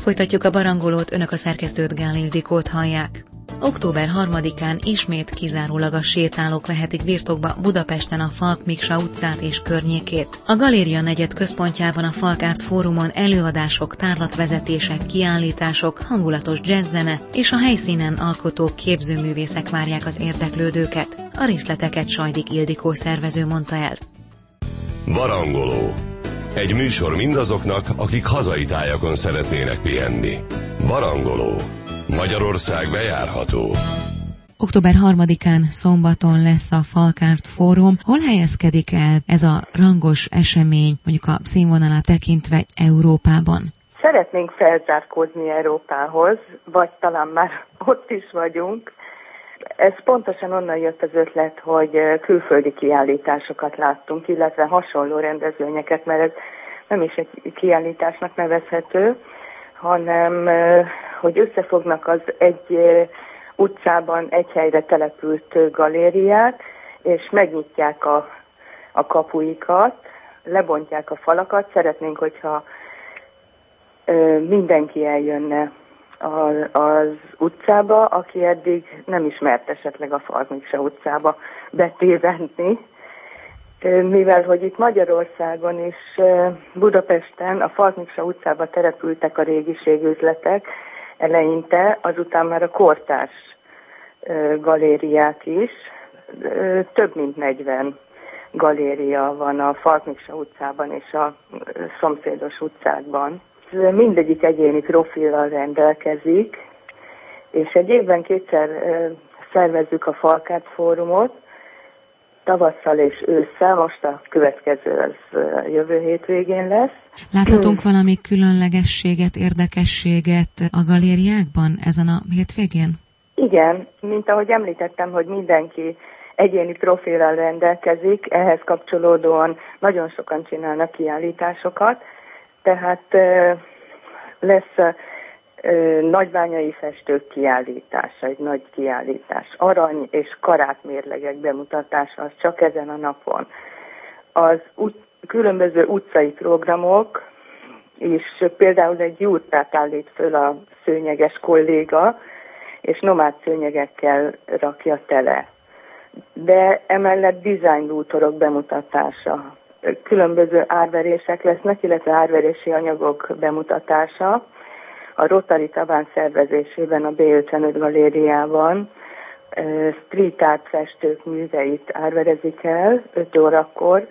Folytatjuk a barangolót, önök a szerkesztőt, Gál Ildikót hallják. Október 3-án ismét kizárólagos sétálók vehetik birtokba Budapesten a Falk Miksa utcát és környékét. A Galéria negyed központjában a Falk Art Fórumon előadások, tárlatvezetések, kiállítások, hangulatos jazzzene és a helyszínen alkotók, képzőművészek várják az érdeklődőket. A részleteket Sajdik Ildikó szervező mondta el. Barangoló. Egy műsor mindazoknak, akik hazai tájakon szeretnének pihenni. Barangoló. Magyarország bejárható. Október 3-án szombaton lesz a Falk Art Fórum. Hol helyezkedik el ez a rangos esemény, mondjuk a színvonalát tekintve Európában? Szeretnénk felzárkózni Európához, vagy talán már ott is vagyunk. Ez pontosan onnan jött az ötlet, hogy külföldi kiállításokat láttunk, illetve hasonló rendezvényeket, mert ez nem is egy kiállításnak nevezhető, hanem hogy összefognak az egy utcában egy helyre települt galériák, és megnyitják a kapuikat, lebontják a falakat. Szeretnénk, hogyha mindenki eljönne az utcába, aki eddig nem ismert esetleg a Falk Miksa utcába betévedni, mivel hogy itt Magyarországon és Budapesten a Falk Miksa utcába települtek a régiségüzletek eleinte, azután már a kortárs galériák is. Több mint 40 galéria van a Falk Miksa utcában és a szomszédos utcákban. Mindegyik egyéni profillal rendelkezik, és egy évben kétszer szervezzük a Falk Art Fórumot, tavasszal és ősszel, most a következő az jövő hétvégén lesz. Láthatunk valami különlegességet, érdekességet a galériákban ezen a hétvégén? Igen, mint ahogy említettem, hogy mindenki egyéni profillal rendelkezik, ehhez kapcsolódóan nagyon sokan csinálnak kiállításokat, tehát lesz nagybányai festők kiállítása, egy nagy kiállítás, arany és karátmérlegek bemutatása, az csak ezen a napon. Az különböző utcai programok, és például egy jurtát állít föl a szőnyeges kolléga, és nomád szőnyegekkel rakja tele. De emellett design bútorok bemutatása, különböző árverések lesznek, illetve árverési anyagok bemutatása. A Rotary Tabán szervezésében a B55 galériában street art festők műveit árverezik el 5 órakor,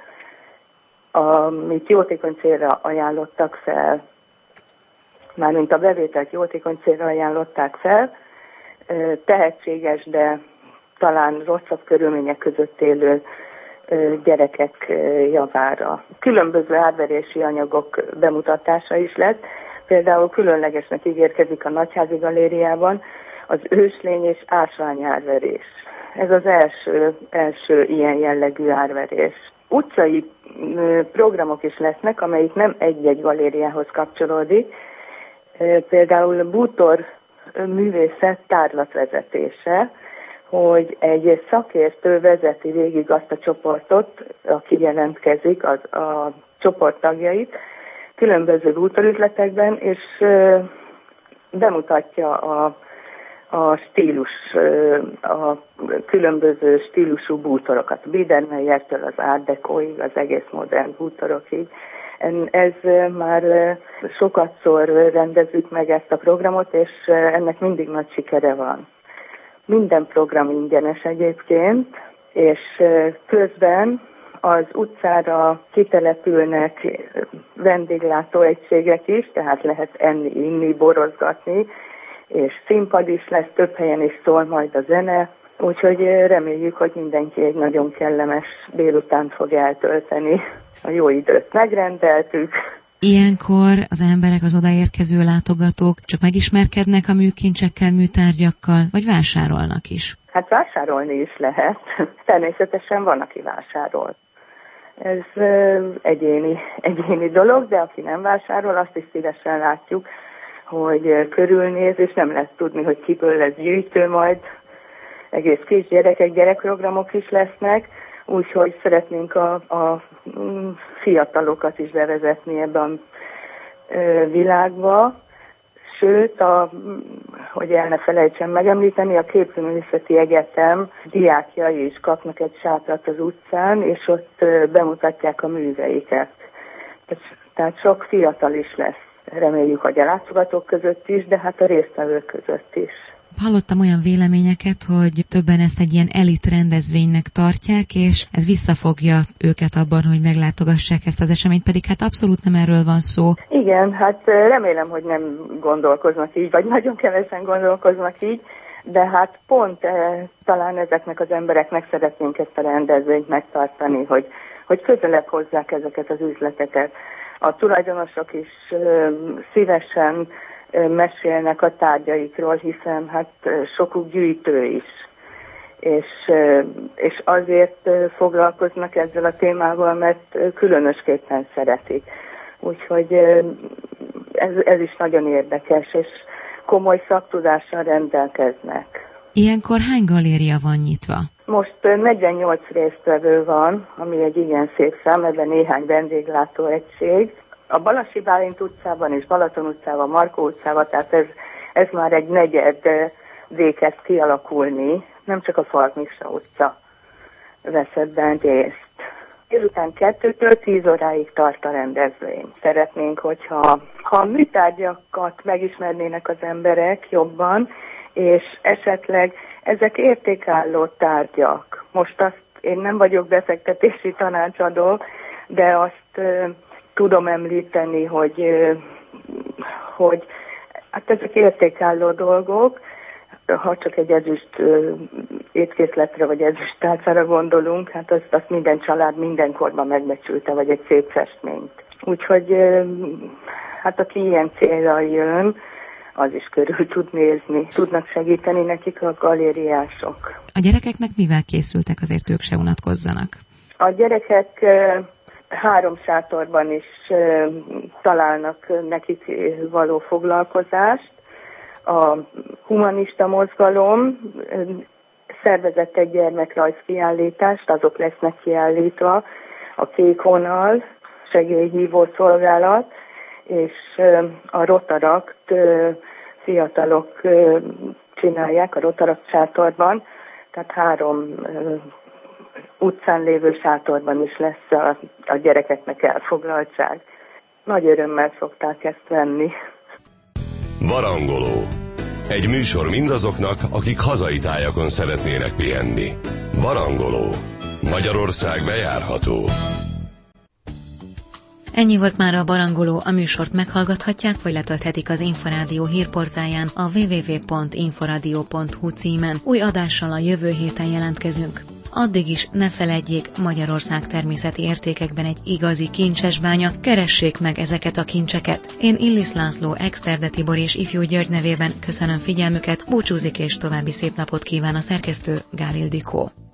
amit jótékony célra ajánlottak fel, mármint a bevételt jótékony célra ajánlották fel, tehetséges, de talán rosszabb körülmények között élő gyerekek javára. Különböző árverési anyagok bemutatása is lesz. Például különlegesnek ígérkezik a Nagyházi galériában az őslény és ásványárverés. Ez az első ilyen jellegű árverés. Utcai programok is lesznek, amelyik nem egy-egy galériához kapcsolódik. Például bútor művészet tárlatvezetése, hogy egy szakértő vezeti végig azt a csoportot, aki jelentkezik, a csoport tagjait, különböző bútorüzletekben, és bemutatja a stílus, a különböző stílusú bútorokat, Biedermeiertől az Art Decoig, az egész modern bútorokig. Ez már sokatszor rendezzük meg ezt a programot, és ennek mindig nagy sikere van. Minden program ingyenes egyébként, és közben az utcára kitelepülnek vendéglátóegységek is, tehát lehet enni, inni, borozgatni, és színpad is lesz, több helyen is szól majd a zene, úgyhogy reméljük, hogy mindenki egy nagyon kellemes délutánt fog eltölteni. A jó időt megrendeltük. Ilyenkor az emberek, az odaérkező látogatók csak megismerkednek a műkincsekkel, műtárgyakkal, vagy vásárolnak is? Hát vásárolni is lehet. Természetesen van, aki vásárol. Ez egyéni dolog, de aki nem vásárol, azt is szívesen látjuk, hogy körülnéz, és nem lesz tudni, hogy kiből lesz gyűjtő majd. Egész kisgyerekek, gyerekprogramok is lesznek, úgyhogy szeretnénk a fiatalokat is bevezetni ebbe a világba. Sőt, hogy el ne felejtsem megemlíteni, a Képzőművészeti Egyetem diákjai is kapnak egy sátrat az utcán, és ott bemutatják a műveiket. Tehát sok fiatal is lesz. Reméljük, hogy a látogatók között is, de hát a résztvevők között is. Hallottam olyan véleményeket, hogy többen ezt egy ilyen elit rendezvénynek tartják, és ez visszafogja őket abban, hogy meglátogassák ezt az eseményt, pedig hát abszolút nem erről van szó. Igen, hát remélem, hogy nem gondolkoznak így, vagy nagyon kevesen gondolkoznak így, de hát pont talán ezeknek az embereknek szeretnénk ezt a rendezvényt megtartani, hogy közelebb hozzák ezeket az üzleteket. A tulajdonosok is szívesen mesélnek a tárgyaikról, hiszen hát sokuk gyűjtő is, és azért foglalkoznak ezzel a témával, mert különösképpen szeretik. Úgyhogy ez is nagyon érdekes, és komoly szaktudással rendelkeznek. Ilyenkor hány galéria van nyitva? Most 48 résztvevő van, ami egy igen szép szám, ebben néhány vendéglátóegység. A Balasi Bálint utcában és Balaton utcában, Markó utcában, tehát ez már egy negyed kezd kialakulni, nem csak a Falk Miksa utca vesz ebben részt. Délután 2-től 10 óráig tart a rendezvény. Szeretnénk, hogyha a műtárgyakat megismernének az emberek jobban, és esetleg ezek értékálló tárgyak. Most azt én nem vagyok befektetési tanácsadó, de azt tudom említeni, hogy hát ezek értékálló dolgok, ha csak egy ezüst étkészletre vagy ezüst tálcára gondolunk, hát azt minden család mindenkorban megbecsülte, vagy egy szép festményt. Úgyhogy hát aki ilyen célra jön, az is körül tud nézni. Tudnak segíteni nekik a galériások. A gyerekeknek mivel készültek, azért ők se unatkozzanak? A gyerekek 3 sátorban is találnak nekik való foglalkozást. A humanista mozgalom szervezett egy gyermekrajzkiállítást, azok lesznek kiállítva, a Kék Vonal segélyhívó szolgálat, és a Rotarakt fiatalok csinálják a Rotarakt sátorban, tehát 3 utcán lévő sátorban is lesz a gyerekeknek elfoglaltság. Nagy örömmel szokták ezt venni. Barangoló. Egy műsor mindazoknak, akik hazai tájakon szeretnének pihenni. Barangoló. Magyarország bejárható. Ennyi volt már a Barangoló, a műsort meghallgathatják, vagy letölthetik az Inforádió hírportáján a www.inforadio.hu címen. Új adással a jövő héten jelentkezünk. Addig is ne feledjék, Magyarország természeti értékekben egy igazi kincsesbánya, keressék meg ezeket a kincseket. Én Illis László, Exterde Tibor és Ifjú György nevében köszönöm figyelmüket, búcsúzik és további szép napot kíván a szerkesztő, Gál Ildikó.